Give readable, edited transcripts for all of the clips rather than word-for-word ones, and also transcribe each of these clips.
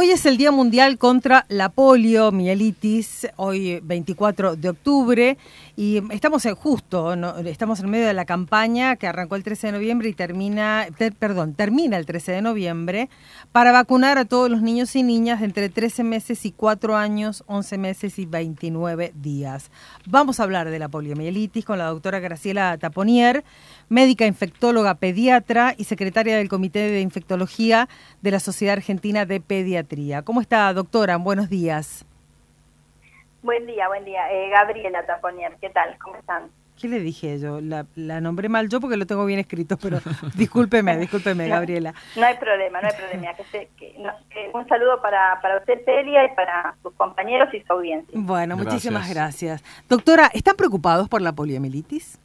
Hoy es el Día Mundial contra la poliomielitis, hoy 24 de octubre, y estamos estamos en medio de la campaña que arrancó el 13 de noviembre y termina el 13 de noviembre, para vacunar a todos los niños y niñas de entre 13 meses y 4 años, 11 meses y 29 días. Vamos a hablar de la poliomielitis con la doctora Graciela Taponier, médica infectóloga pediatra y secretaria del Comité de Infectología de la Sociedad Argentina de Pediatría. ¿Cómo está, doctora? Buenos días. Buen día. Gabriela Taponier, ¿qué tal? ¿Cómo están? ¿Qué le dije yo? La nombré mal yo porque lo tengo bien escrito, pero discúlpeme, Gabriela. No hay problema. Un saludo para usted, Celia, y para sus compañeros y su audiencia. Bueno, muchísimas gracias. Doctora, ¿están preocupados por la poliomielitis?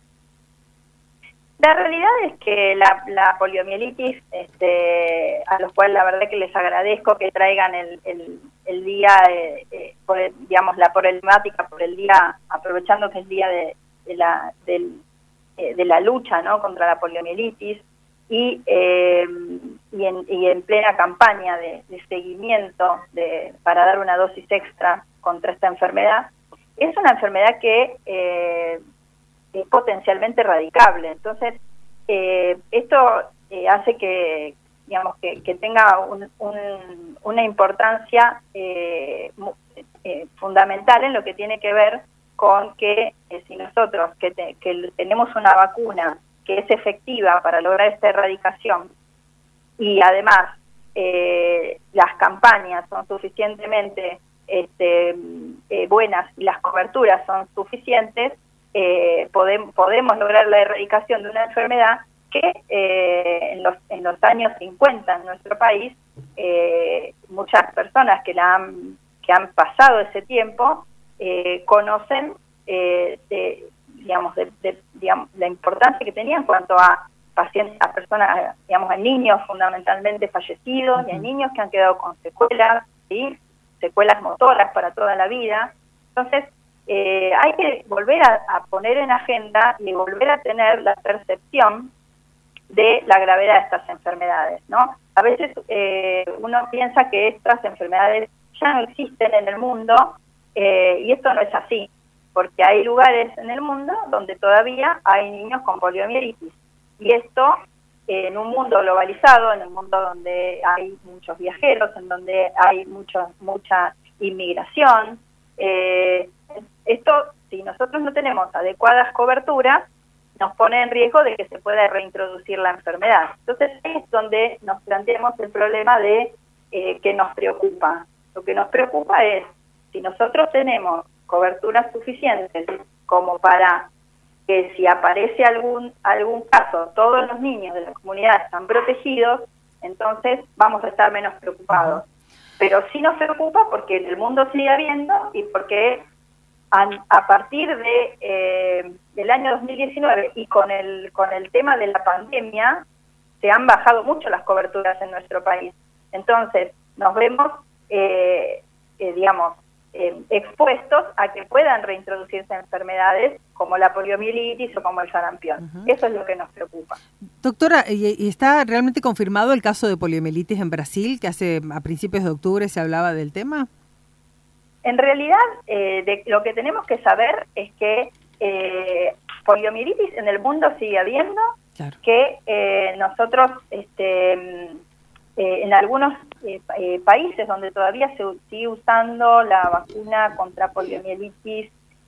La realidad es que la poliomielitis, a los cuales la verdad que les agradezco que traigan el día, la problemática por el día, aprovechando que es el día de la lucha, ¿no?, contra la poliomielitis y en plena campaña de seguimiento para dar una dosis extra contra esta enfermedad. Es una enfermedad que es potencialmente erradicable. Entonces, esto hace que tenga una importancia fundamental en lo que tiene que ver con que si nosotros que tenemos una vacuna que es efectiva para lograr esta erradicación y además las campañas son suficientemente buenas y las coberturas son suficientes, podemos lograr la erradicación de una enfermedad que en los años 50 en nuestro país muchas personas que han pasado ese tiempo conocen la importancia que tenía en cuanto a pacientes, a personas, a niños fundamentalmente fallecidos, y a niños que han quedado con secuelas, ¿sí?, secuelas motoras para toda la vida. Entonces, hay que volver a poner en agenda y volver a tener la percepción de la gravedad de estas enfermedades, ¿no? A veces uno piensa que estas enfermedades ya no existen en el mundo, y esto no es así, porque hay lugares en el mundo donde todavía hay niños con poliomielitis, y esto en un mundo globalizado, en un mundo donde hay muchos viajeros, en donde hay mucha inmigración. Esto, si nosotros no tenemos adecuadas coberturas, nos pone en riesgo de que se pueda reintroducir la enfermedad. Entonces es donde nos planteamos el problema de que nos preocupa. Lo que nos preocupa es si nosotros tenemos coberturas suficientes como para que si aparece algún caso, todos los niños de la comunidad están protegidos, entonces vamos a estar menos preocupados. Pero sí nos preocupa porque en el mundo sigue habiendo y porque a partir del año 2019 y con el tema de la pandemia se han bajado mucho las coberturas en nuestro país. Entonces nos vemos, expuestos a que puedan reintroducirse enfermedades como la poliomielitis o como el sarampión. Eso es lo que nos preocupa. Doctora, ¿y está realmente confirmado el caso de poliomielitis en Brasil, que a principios de octubre se hablaba del tema? En realidad, lo que tenemos que saber es que poliomielitis en el mundo sigue habiendo, claro, que nosotros en algunos países donde todavía se sigue usando la vacuna contra poliomielitis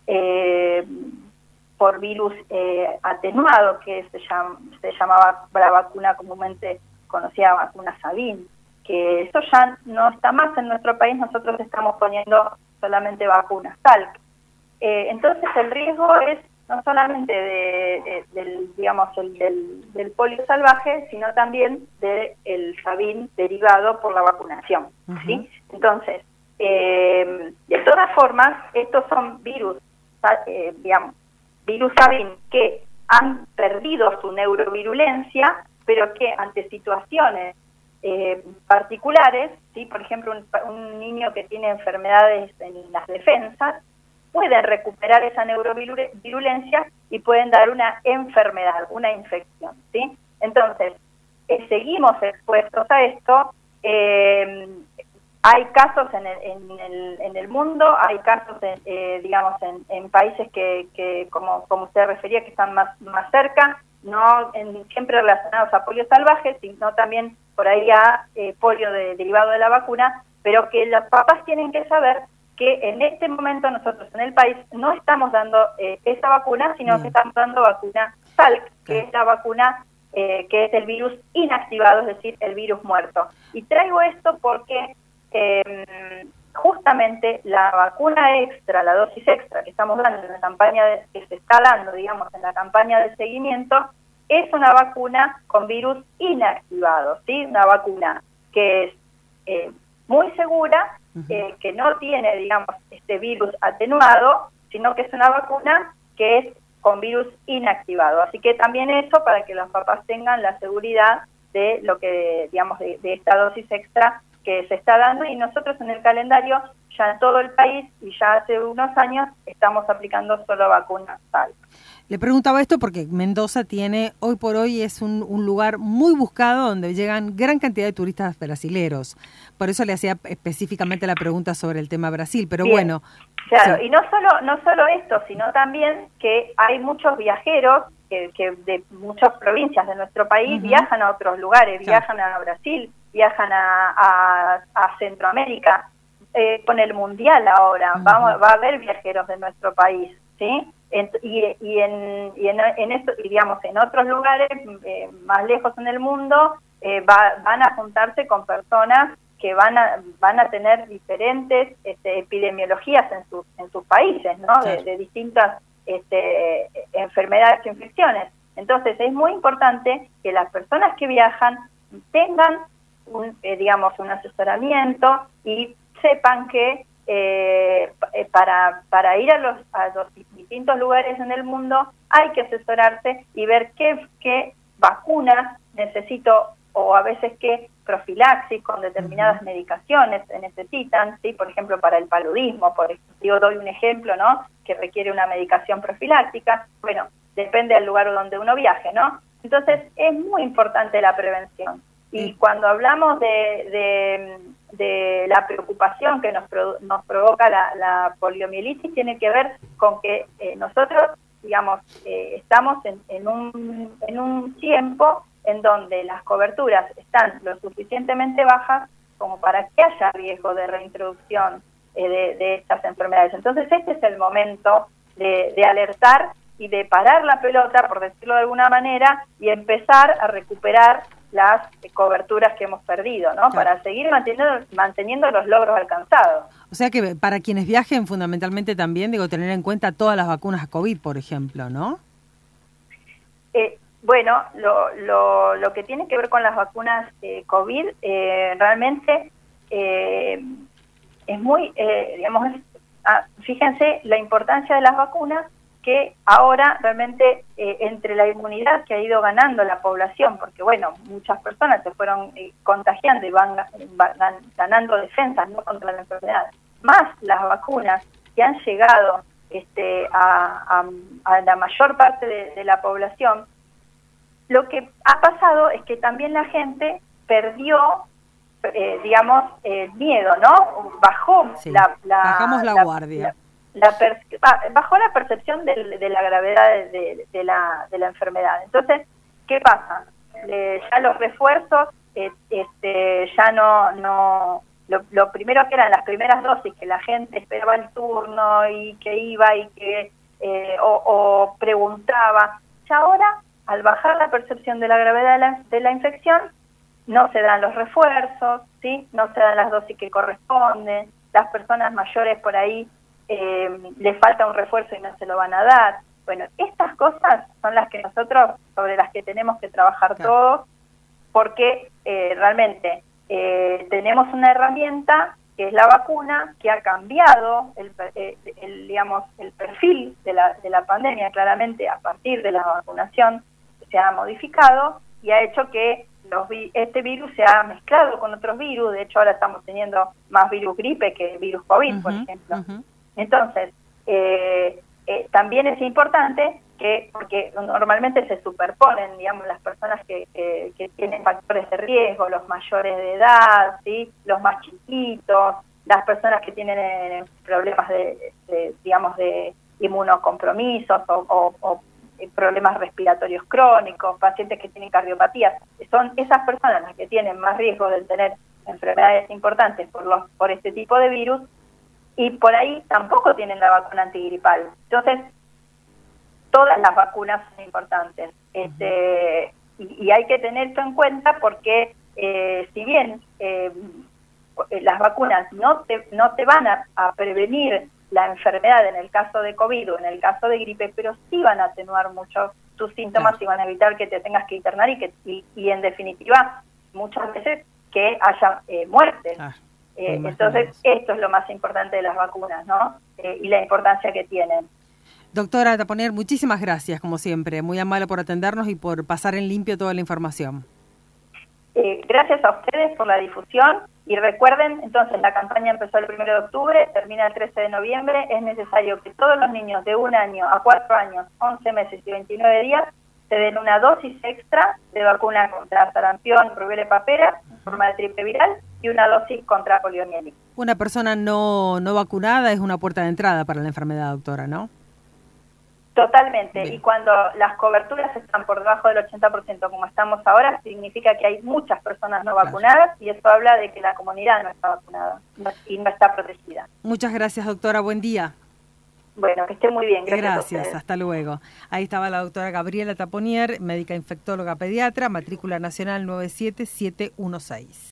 por virus atenuado, que se llamaba la vacuna comúnmente conocida vacuna Sabin, que eso ya no está más en nuestro país. Nosotros estamos poniendo solamente vacunas Salk. Entonces el riesgo es no solamente del polio salvaje, sino también del Sabin derivado por la vacunación, ¿sí? Entonces, de todas formas, estos son virus Sabin que han perdido su neurovirulencia, pero que ante situaciones particulares, ¿sí? Por ejemplo, un niño que tiene enfermedades en las defensas, pueden recuperar esa neurovirulencia y pueden dar una enfermedad, una infección, ¿sí? Entonces, seguimos expuestos a esto, Hay casos en el mundo, hay casos, en países que como usted refería, que están más cerca, no siempre relacionados a polio salvaje, sino también por ahí a polio derivado de la vacuna, pero que los papás tienen que saber que en este momento nosotros en el país no estamos dando esa vacuna, sino que estamos dando vacuna Salk, que es la vacuna que es el virus inactivado, es decir, el virus muerto. Y traigo esto porque justamente la vacuna extra, la dosis extra que estamos dando en la campaña, que se está dando, digamos, en la campaña de seguimiento, es una vacuna con virus inactivado, ¿sí? Una vacuna que es muy segura, que no tiene, digamos, este virus atenuado, sino que es una vacuna que es con virus inactivado. Así que también eso para que los papás tengan la seguridad de lo que, digamos, de esta dosis extra que se está dando, y nosotros en el calendario ya en todo el país y ya hace unos años estamos aplicando solo vacunas Salk. Le preguntaba esto porque Mendoza tiene, hoy por hoy es un lugar muy buscado donde llegan gran cantidad de turistas brasileros. Por eso le hacía específicamente la pregunta sobre el tema Brasil, pero bien, bueno. Claro, sí. Y no solo esto, sino también que hay muchos viajeros que de muchas provincias de nuestro país viajan a otros lugares, viajan a Brasil, viajan a Centroamérica. Con el Mundial ahora va a haber viajeros de nuestro país, ¿sí? Y digamos, en otros lugares más lejos en el mundo van a juntarse con personas que van a tener diferentes epidemiologías en sus países, ¿no? De distintas enfermedades e infecciones. Entonces es muy importante que las personas que viajan tengan un asesoramiento y sepan que para ir a los distintos lugares en el mundo hay que asesorarse y ver qué vacunas necesito, o a veces qué profilaxis con determinadas medicaciones se necesitan, ¿sí? Por ejemplo, para el paludismo, doy un ejemplo, ¿no? Que requiere una medicación profiláctica. Bueno, depende del lugar donde uno viaje, ¿no? Entonces, es muy importante la prevención. Y cuando hablamos de la preocupación que nos provoca la poliomielitis, tiene que ver con que nosotros, digamos, estamos en un tiempo en donde las coberturas están lo suficientemente bajas como para que haya riesgo de reintroducción de estas enfermedades. Entonces este es el momento de alertar y de parar la pelota, por decirlo de alguna manera, y empezar a recuperar las coberturas que hemos perdido, ¿no? Claro. Para seguir manteniendo los logros alcanzados. O sea que para quienes viajen, fundamentalmente también, tener en cuenta todas las vacunas COVID, por ejemplo, ¿no? Bueno, lo que tiene que ver con las vacunas COVID, realmente es muy, fíjense la importancia de las vacunas, que ahora realmente entre la inmunidad que ha ido ganando la población, porque bueno, muchas personas se fueron contagiando y van ganando defensas, ¿no?, contra la enfermedad, más las vacunas que han llegado a la mayor parte de la población. Lo que ha pasado es que también la gente perdió, el miedo, ¿no? Bajó bajamos la guardia. Bajó la percepción de la gravedad de la enfermedad. Entonces, ¿qué pasa? Ya los refuerzos, ya no lo primero que eran las primeras dosis, que la gente esperaba el turno y que iba y que o preguntaba, ya ahora, al bajar la percepción de la gravedad de la infección, no se dan los refuerzos, ¿sí? No se dan las dosis que corresponden, las personas mayores por ahí les falta un refuerzo y no se lo van a dar. Bueno, estas cosas son las que nosotros, sobre las que tenemos que trabajar todos, porque realmente tenemos una herramienta que es la vacuna, que ha cambiado el perfil de la pandemia, claramente a partir de la vacunación se ha modificado y ha hecho que este virus se ha mezclado con otros virus. De hecho ahora estamos teniendo más virus gripe que virus COVID, por ejemplo. Entonces, también es importante porque normalmente se superponen, digamos, las personas que tienen factores de riesgo, los mayores de edad, ¿sí? Los más chiquitos, las personas que tienen problemas digamos, de inmunocompromisos o problemas respiratorios crónicos, pacientes que tienen cardiopatías. Son esas personas las que tienen más riesgo de tener enfermedades importantes por este tipo de virus, y por ahí tampoco tienen la vacuna antigripal. Entonces, todas las vacunas son importantes, y hay que tener esto en cuenta porque si bien las vacunas no te van a prevenir la enfermedad en el caso de COVID o en el caso de gripe, pero sí van a atenuar mucho tus síntomas, claro, y van a evitar que te tengas que internar y en definitiva muchas veces que haya muertes. Entonces esto es lo más importante de las vacunas, ¿no? Y la importancia que tienen. Doctora Taponier, muchísimas gracias, como siempre. Muy amable por atendernos y por pasar en limpio toda la información. Gracias a ustedes por la difusión. Y recuerden, entonces, la campaña empezó el 1 de octubre, termina el 13 de noviembre. Es necesario que todos los niños de 1 año a 4 años, 11 meses y 29 días, se den una dosis extra de vacuna contra sarampión, rubiola y papera, en forma de triple viral, y una dosis contra poliomielitis. Una persona no vacunada es una puerta de entrada para la enfermedad, doctora, ¿no? Totalmente, Bien. Y cuando las coberturas están por debajo del 80% como estamos ahora, significa que hay muchas personas no vacunadas, y eso habla de que la comunidad no está vacunada y no está protegida. Muchas gracias, doctora, buen día. Bueno, que esté muy bien. Gracias, hasta luego. Ahí estaba la doctora Gabriela Taponier, médica infectóloga pediatra, matrícula nacional 97716.